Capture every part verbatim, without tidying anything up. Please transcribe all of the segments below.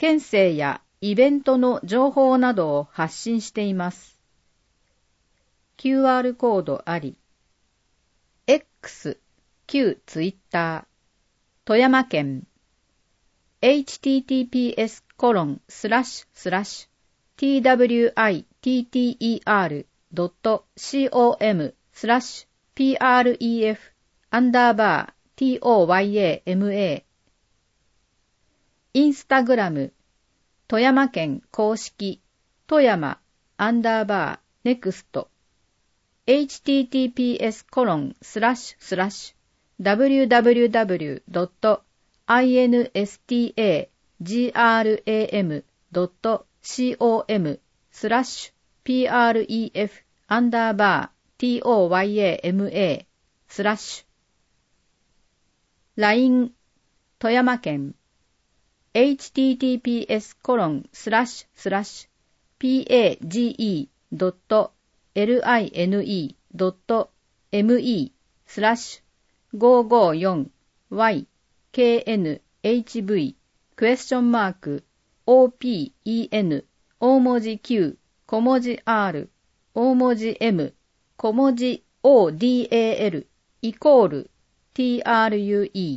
県政やイベントの情報などを発信しています。キューアール コードあり。X、旧 Twitter、富山県 エイチティーティーピーエス コロン スラッシュ スラッシュ ティーダブリューアイティーティーイーアール ドット コム スラッシュ ピーアールイーエフ アンダーバー トヤマインスタグラム富山県公式富山アンダーバーネクスト エイチティーティーピーエス コロン スラッシュ スラッシュ ダブリューダブリューダブリュー ドット インスタグラム ドット コム スラッシュ ピーアールイーエフ アンダーバー トヤマスラッシュ ライン 富山県 エイチティーティーピーエス コロン スラッシュ スラッシュ ピーエージーイー ドット ライン ドット メ スラッシュ ごーごーよん ワイ ケーエヌ エイチブイ クエスチョンマーク オーピーイーエヌ 大文字 Q 小文字 R 大文字 M 小文字 オーディーエーエル イコール トゥー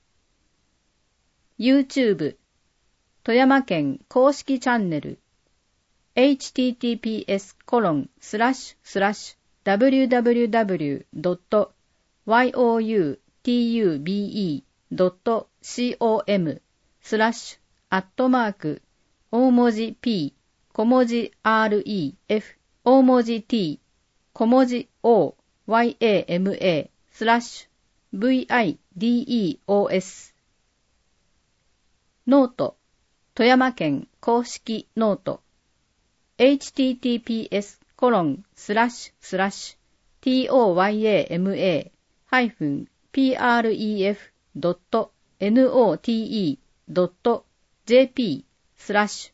YouTube 富山県公式チャンネル エイチティーティーピーエス コロン スラッシュ スラッシュ ダブリューダブリューダブリュー ドット ヨウトゥブ ドット コム スラッシュアットマーク大文字 P 小文字 アールイーエフ 大文字 T 小文字 O ヤマスラッシュ ブイアイディーイーオーエス ノート富山県公式ノート エイチティーティーピーエス コロン スラッシュ スラッシュ トヤマ ハイフン ピーアールイーエフ ドット ノート ドット ジェーピー スラッシュ